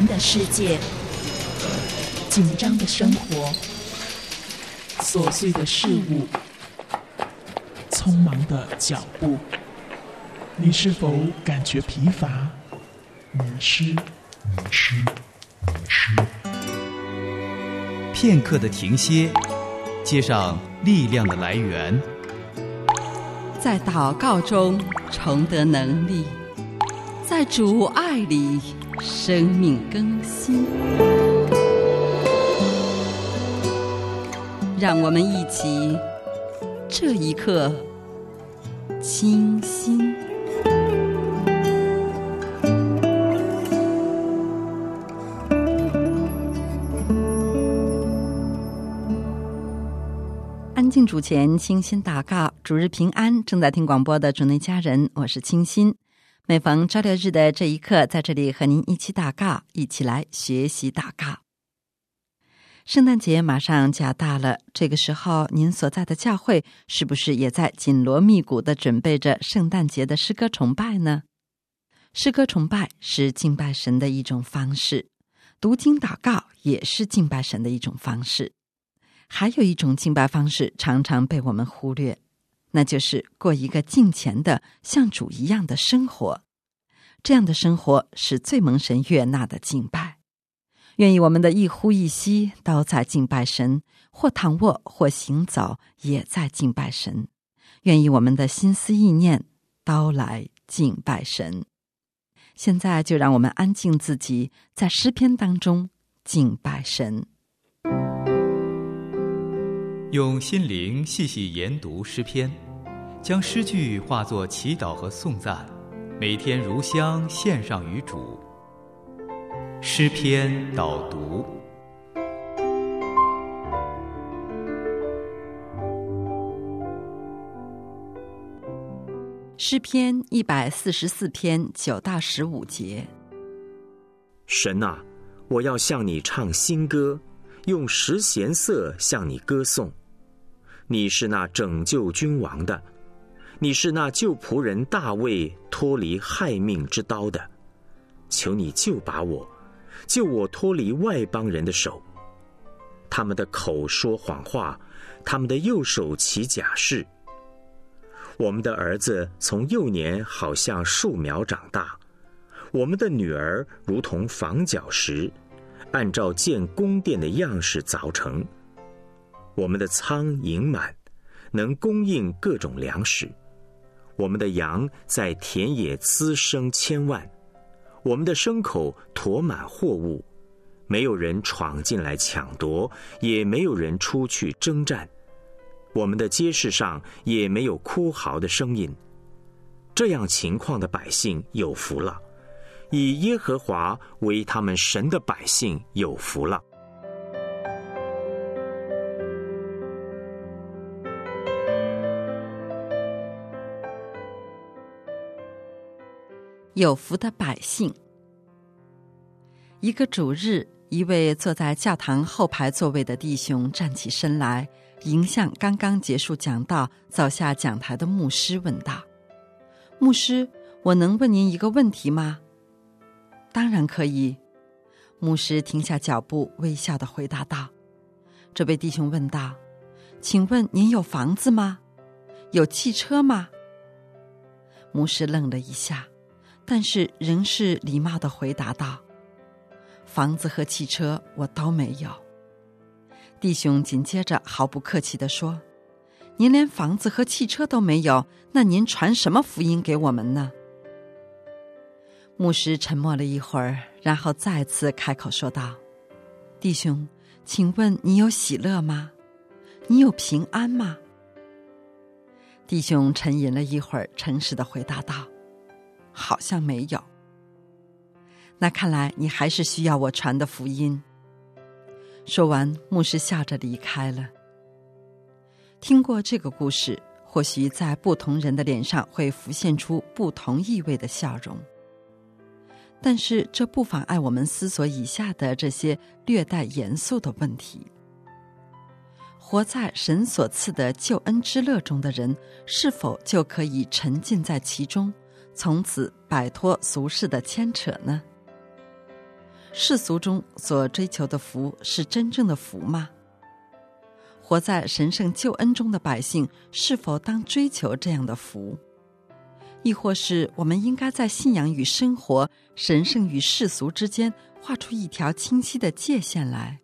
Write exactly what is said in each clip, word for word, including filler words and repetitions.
的世界，紧张的生活，琐碎的事物，匆忙的脚步，你是否感觉疲乏、迷失？迷失，迷失。 片刻的停歇，接上力量的来源， 在祷告中重得能力，在主爱里生命更新。让我们一起这一刻清心。安静主前，清心祷告，主日平安。正在听广播的主内家人，我是清心。每逢周六日的这一刻，在这里和您一起祷告，一起来学习祷告。圣诞节马上就要到了，这个时候您所在的教会是不是也在紧锣密鼓地准备着圣诞节的诗歌崇拜呢？诗歌崇拜是敬拜神的一种方式，读经祷告也是敬拜神的一种方式。还有一种敬拜方式常常被我们忽略，那就是过一个敬虔的像主一样的生活。这样的生活是最蒙神悦纳的敬拜。愿意我们的一呼一吸都在敬拜神，或躺卧或行走也在敬拜神。愿意我们的心思意念都来敬拜神。现在就让我们安静自己，在诗篇当中敬拜神。 用心灵细细研读诗篇，将诗句化作祈祷和颂赞，每天如香献上于主。诗篇导读。 诗篇一百四十四篇九到十五节。 神啊，我要向你唱新歌，用十弦瑟向你歌颂。你是那拯救君王的，你是那救仆人大卫脱离害命之刀的。求你救把我，救我脱离外邦人的手。他们的口说谎话，他们的右手起假誓。我们的儿子从幼年好像树苗长大，我们的女儿如同房角石，按照建宫殿的样式凿成。我们的仓盈满，能供应各种粮食。我们的羊在田野滋生千万，我们的牲口驮满货物。没有人闯进来抢夺，也没有人出去征战。我们的街市上也没有哭嚎的声音。这样情况的百姓有福了，以耶和华为他们神的百姓有福了。 有福的百姓。一个主日，一位坐在教堂后排座位的弟兄站起身来，迎向刚刚结束讲道走下讲台的牧师问道：牧师，我能问您一个问题吗？当然可以。牧师停下脚步，微笑地回答道。这位弟兄问道：请问您有房子吗？有汽车吗？牧师愣了一下，但是仍是礼貌地回答道：房子和汽车我都没有。弟兄紧接着毫不客气地说：您连房子和汽车都没有，那您传什么福音给我们呢？牧师沉默了一会儿，然后再次开口说道：弟兄，请问你有喜乐吗？你有平安吗？弟兄沉吟了一会儿，诚实地回答道：好像没有。那看来你还是需要我传的福音。说完，牧师笑着离开了。听过这个故事，或许在不同人的脸上会浮现出不同意味的笑容，但是这不妨碍我们思索以下的这些略带严肃的问题。活在神所赐的救恩之乐中的人，是否就可以沉浸在其中，从此摆脱俗世的牵扯呢？ 世俗中所追求的福是真正的福吗？活在神圣救恩中的百姓是否当追求这样的福？亦或是我们应该在信仰与生活、神圣与世俗之间画出一条清晰的界限来？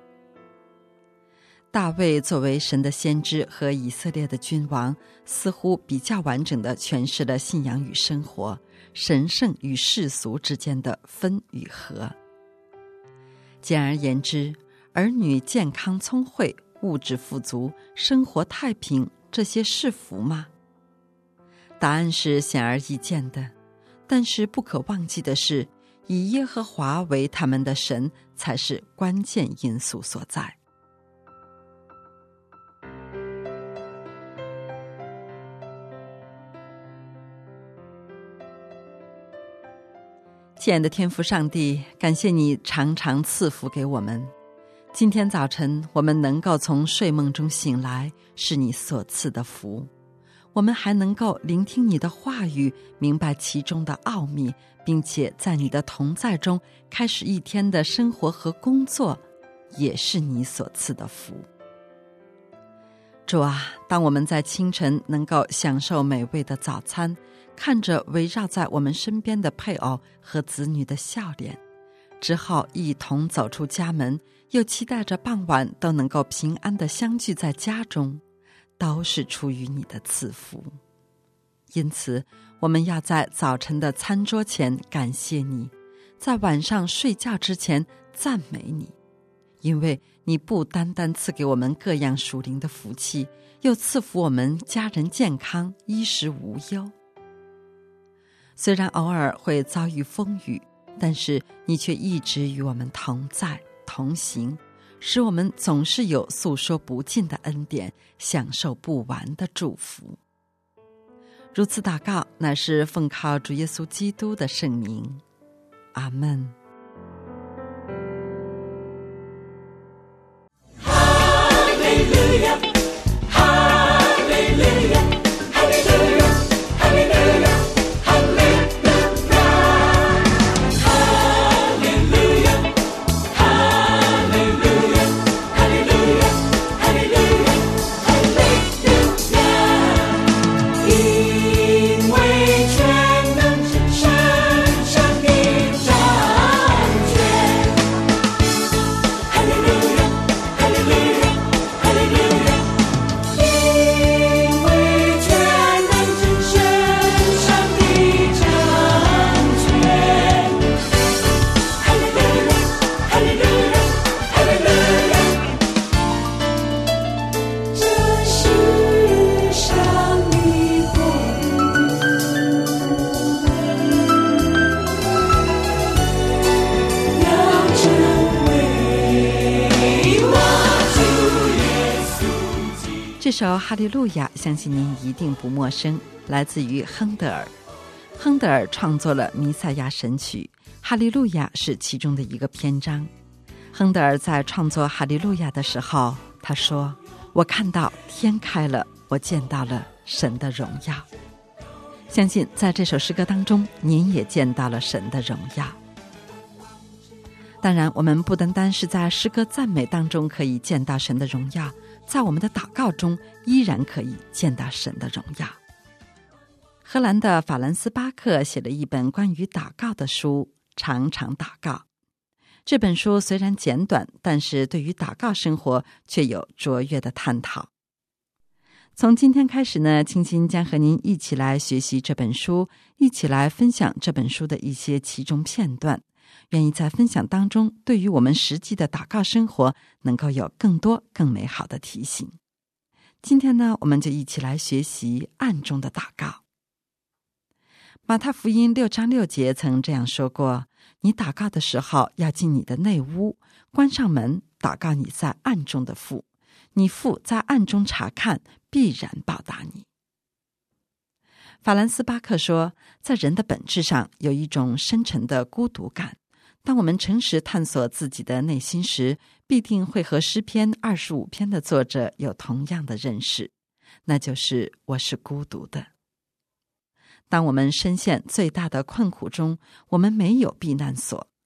大卫作为神的先知和以色列的君王，似乎比较完整地诠释了信仰与生活、神圣与世俗之间的分与合。简而言之，儿女健康聪慧、物质富足、生活太平，这些是福吗？答案是显而易见的，但是不可忘记的是，以耶和华为他们的神才是关键因素所在。亲爱的天父上帝，感谢你常常赐福给我们。今天早晨我们能够从睡梦中醒来，是你所赐的福。我们还能够聆听你的话语，明白其中的奥秘，并且在你的同在中开始一天的生活和工作，也是你所赐的福。主啊，当我们在清晨能够享受美味的早餐，看着围绕在我们身边的配偶和子女的笑脸，之后一同走出家门，又期待着傍晚都能够平安地相聚在家中，都是出于你的赐福。因此，我们要在早晨的餐桌前感谢你，在晚上睡觉之前赞美你，因为你不单单赐给我们各样属灵的福气，又赐福我们家人健康，衣食无忧。虽然偶尔会遭遇风雨，但是你却一直与我们同在同行，使我们总是有诉说不尽的恩典，享受不完的祝福。如此祷告，乃是奉靠主耶稣基督的圣名。阿们。这首哈利路亚相信您一定不陌生，来自于亨德尔。亨德尔创作了弥赛亚神曲，哈利路亚是其中的一个篇章。亨德尔在创作哈利路亚的时候，他说，我看到天开了，我见到了神的荣耀。相信在这首诗歌当中，您也见到了神的荣耀。当然，我们不单单是在诗歌赞美当中可以见到神的荣耀，在我们的祷告中依然可以见到神的荣耀。荷兰的法兰斯巴克写了一本关于祷告的书，常常祷告。这本书虽然简短，但是对于祷告生活却有卓越的探讨。从今天开始呢，青青将和您一起来学习这本书，一起来分享这本书的一些其中片段，愿意在分享当中对于我们实际的祷告生活能够有更多更美好的提醒。今天呢，我们就一起来学习暗中的祷告。马太福音六章六节曾这样说过，你祷告的时候要进你的内屋，关上门，祷告你在暗中的父，你父在暗中查看，必然报答你。法兰斯巴克说，在人的本质上有一种深沉的孤独感，当我们诚实探索自己的内心时，必定会和诗篇二十五篇的作者有同样的认识，那就是我是孤独的。当我们深陷最大的困苦中，我们没有避难所，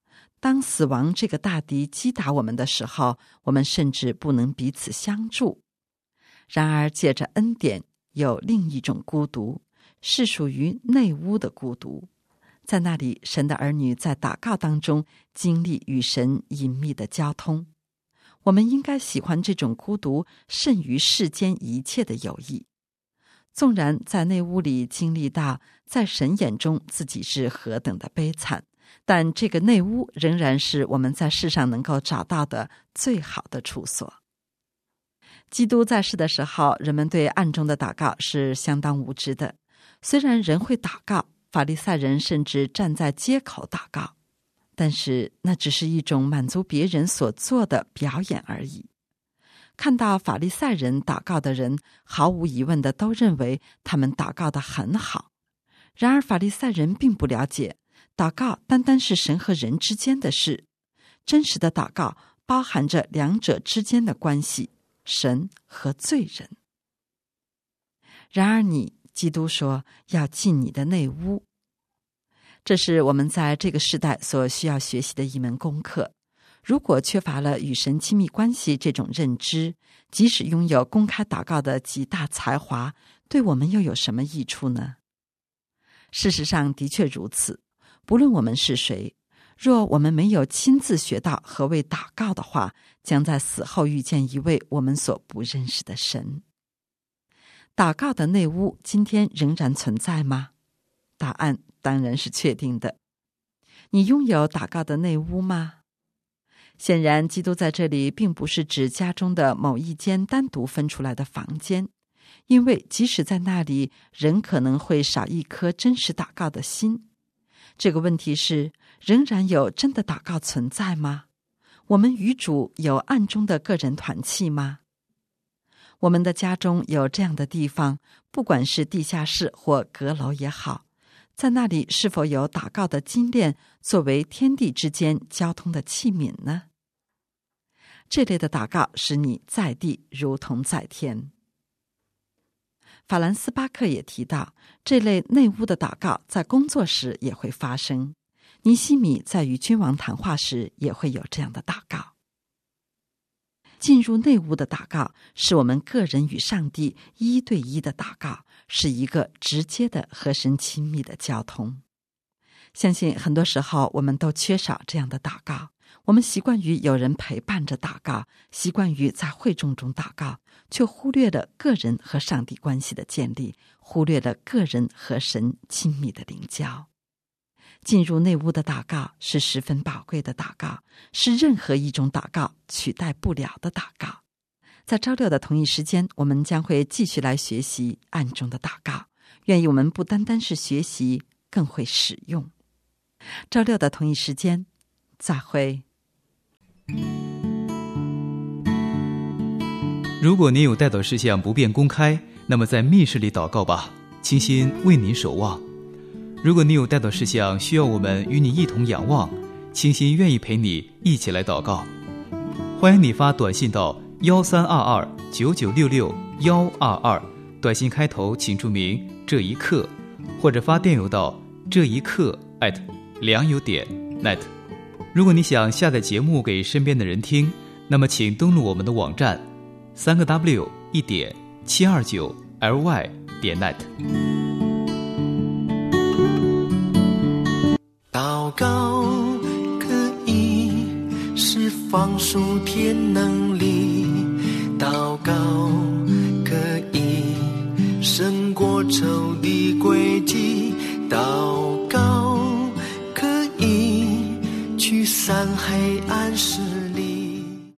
当死亡这个大敌击打我们的时候，我们甚至不能彼此相助。然而借着恩典，有另一种孤独，是属于内屋的孤独。在那里，神的儿女在祷告当中经历与神隐秘的交通。我们应该喜欢这种孤独胜于世间一切的友谊。纵然在内屋里经历到在神眼中自己是何等的悲惨，但这个内屋仍然是我们在世上能够找到的最好的处所。基督在世的时候，人们对暗中的祷告是相当无知的。虽然人会祷告，法利赛人甚至站在街口祷告，但是那只是一种满足别人所做的表演而已。看到法利赛人祷告的人，毫无疑问的都认为他们祷告得很好。然而法利赛人并不了解，祷告单单是神和人之间的事，真实的祷告包含着两者之间的关系，神和罪人。然而你，基督说要进你的内屋，这是我们在这个时代所需要学习的一门功课。如果缺乏了与神亲密关系这种认知，即使拥有公开祷告的极大才华，对我们又有什么益处呢？事实上的确如此，不论我们是谁，若我们没有亲自学到何谓祷告的话，将在死后遇见一位我们所不认识的神。祷告的内屋今天仍然存在吗？答案当然是确定的。你拥有祷告的内屋吗？显然，基督在这里并不是指家中的某一间单独分出来的房间，因为即使在那里，人可能会少一颗真实祷告的心。这个问题是，仍然有真的祷告存在吗？我们与主有暗中的个人团契吗？我们的家中有这样的地方，不管是地下室或阁楼也好，在那里是否有祷告的金链作为天地之间交通的器皿呢？这类的祷告使你在地如同在天。法兰斯巴克也提到，这类内屋的祷告在工作时也会发生。尼西米在与君王谈话时也会有这样的祷告。进入内屋的祷告是我们个人与上帝一对一的祷告，是一个直接的和神亲密的交通。相信很多时候我们都缺少这样的祷告，我们习惯于有人陪伴着祷告，习惯于在会众中祷告，却忽略了个人和上帝关系的建立，忽略了个人和神亲密的灵交。进入内屋的祷告是十分宝贵的祷告，是任何一种祷告取代不了的祷告。在周六的同一时间，我们将会继续来学习暗中的祷告，愿意我们不单单是学习，更会使用。周六的同一时间，再会。 如果您有代祷事项不便公开，那么在密室里祷告吧，倾心为您守望。如果你有代祷事项需要我们与你一同仰望，倾心愿意陪你一起来祷告。欢迎你发短信到幺三二二九九六六幺二二，短信开头请注明这一刻，或者发电邮到这一刻 at 良友点 net。如果你想下载节目给身边的人听，那么请登录我们的网站三个 W 一点七二九 L Y 点 net。 祷告可以释放属天能力，祷告可以胜过仇敌诡计，祷告可以驱散黑暗